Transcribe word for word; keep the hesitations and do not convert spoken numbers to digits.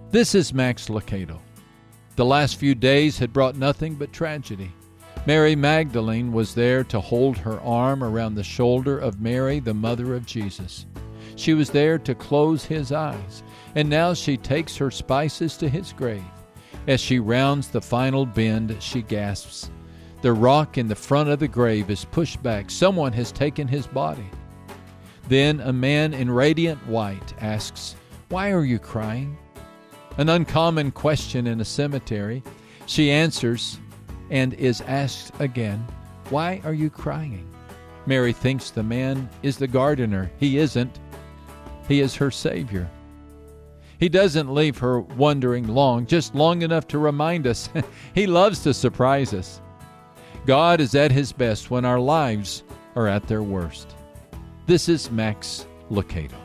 This is Max Lucado. The last few days had brought nothing but tragedy. Mary Magdalene was there to hold her arm around the shoulder of Mary, the mother of Jesus. She was there to close his eyes, and now she takes her spices to his grave. As she rounds the final bend, she gasps. The rock in the front of the grave is pushed back. Someone has taken his body. Then a man in radiant white asks, "Why are you crying?" An uncommon question in a cemetery. She answers and is asked again, "Why are you crying?" Mary thinks the man is the gardener. He isn't. He is her Savior. He doesn't leave her wondering long, just long enough to remind us He loves to surprise us. God is at His best when our lives are at their worst. This is Max Lucado.